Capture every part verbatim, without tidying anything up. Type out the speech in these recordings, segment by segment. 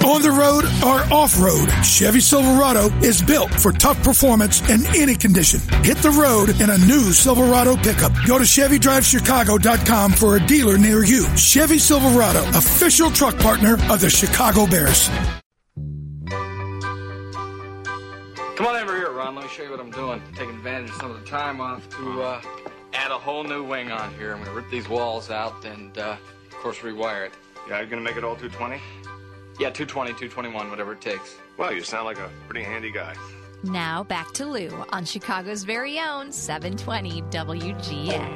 On the road or off-road, Chevy Silverado is built for tough performance in any condition. Hit the road in a new Silverado pickup. Go to Chevy Drive Chicago dot com for a dealer near you. Chevy Silverado, official truck partner of the Chicago Bears. Come on over here, Ron. Let me show you what I'm doing. Taking advantage of some of the time off to uh, add a whole new wing on here. I'm going to rip these walls out and, uh, of course, rewire it. Yeah, you're going to make it all two twenty? Yeah, two twenty, two twenty-one, whatever it takes. Well, you sound like a pretty handy guy. Now back to Lou on Chicago's very own seven twenty W G N.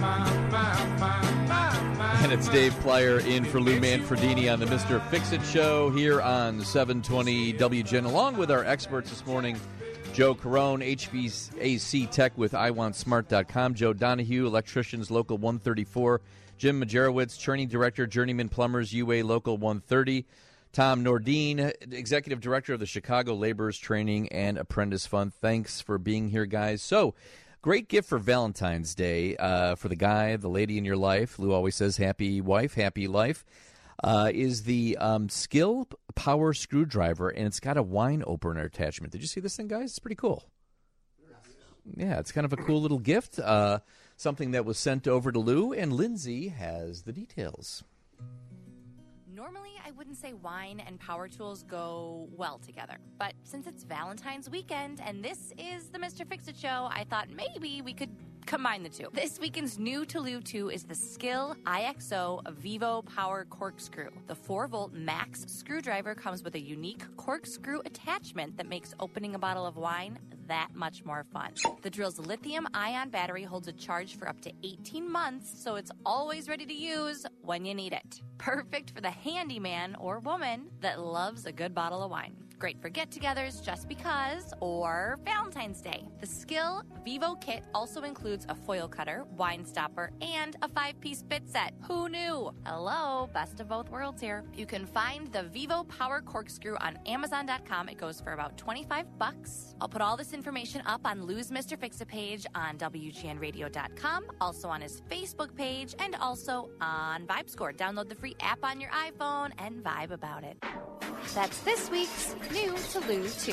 And it's Dave Plyer in for Lou Manfredini on the Mister Fix-It Show here on seven twenty W G N, along with our experts this morning, Joe Carone, H V A C Tech with I Want Smart dot com, Joe Donahue, Electricians Local one thirty-four, Jim Majerowitz, Churning Director, Journeyman Plumbers, U A Local one thirty, Tom Nordine, Executive Director of the Chicago Laborers Training and Apprentice Fund. Thanks for being here, guys. So, great gift for Valentine's Day uh, for the guy, the lady in your life. Lou always says happy wife, happy life. Uh, is the um, Skill Power Screwdriver, and it's got a wine opener attachment. Did you see this thing, guys? It's pretty cool. Yeah, it's kind of a cool little gift, uh, something that was sent over to Lou, and Lindsay has the details. Normally, I wouldn't say wine and power tools go well together. But since it's Valentine's weekend and this is the Mister Fix-It Show, I thought maybe we could combine the two. This weekend's new to Lou two is the Skill I X O Vivo Power Corkscrew. The four volt max screwdriver comes with a unique corkscrew attachment that makes opening a bottle of wine that much more fun. The drill's lithium-ion battery holds a charge for up to eighteen months, so it's always ready to use when you need it. Perfect for the handyman or woman that loves a good bottle of wine. Great for get-togethers just because, or Valentine's Day. The Skill Vivo Kit also includes a foil cutter, wine stopper, and a five-piece bit set. Who knew? Hello, best of both worlds here. You can find the Vivo Power Corkscrew on Amazon dot com. It goes for about twenty-five bucks. I'll put all this information up on Lou's Mister Fix-It page on W G N radio dot com, also on his Facebook page, and also on VibeScore. Download the free app on your iPhone and vibe about it. That's this week's New to Lou two.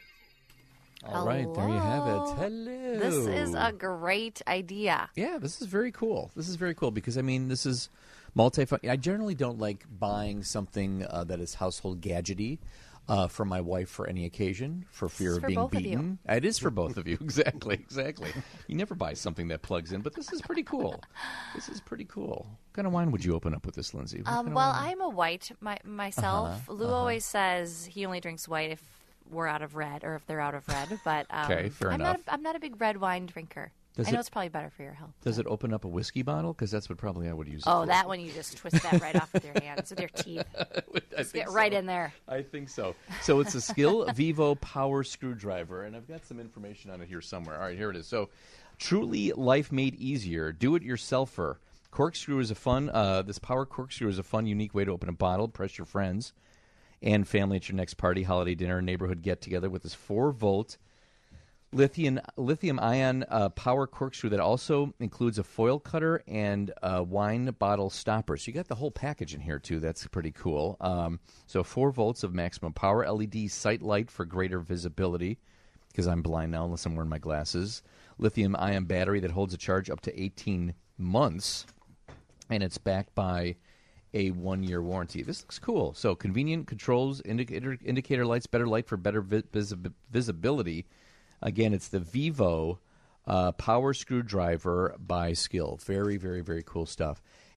All right, there you have it. Hello. This is a great idea. Yeah, this is very cool. This is very cool because, I mean, this is multi-function. I generally don't like buying something uh, that is household gadgety uh, for my wife for any occasion, for fear of for being both of beaten. you. It is for both of you. Exactly, exactly. You never buy something that plugs in, but this is pretty cool. This is pretty cool. What kind of wine would you open up with this, Lindsay? What Um, kind of well, wine? I'm a white my, myself. Uh-huh, Lou uh-huh. always says he only drinks white if we're out of red or if they're out of red. But um, Okay, fair I'm enough. Not a, I'm not a big red wine drinker. Does I know it- it's probably better for your health. Does it open up a whiskey bottle? Because that's what probably I would use it Oh, for. that one you just twist that right off with your hands, with your teeth. I Just think get right so. in there. I think so. So it's a Skill Vivo Power Screwdriver, and I've got some information on it here somewhere. All right, here it is. So, truly life made easier. Do-it-yourselfer. Corkscrew is a fun. Uh, this power corkscrew is a fun, unique way to open a bottle, impress your friends and family at your next party, holiday dinner, neighborhood get-together with this four-volt lithium lithium-ion uh, power corkscrew that also includes a foil cutter and a wine bottle stopper. So you got the whole package in here, too. That's pretty cool. Um, so four volts of maximum power, L E D sight light for greater visibility, because I'm blind now unless I'm wearing my glasses. Lithium-ion battery that holds a charge up to eighteen months, and it's backed by a one-year warranty. This looks cool. So convenient controls, indicator, indicator lights, better light for better vi- visi- visibility. Again, it's the Vivo uh, Power Screwdriver by Skill. Very, very, very cool stuff.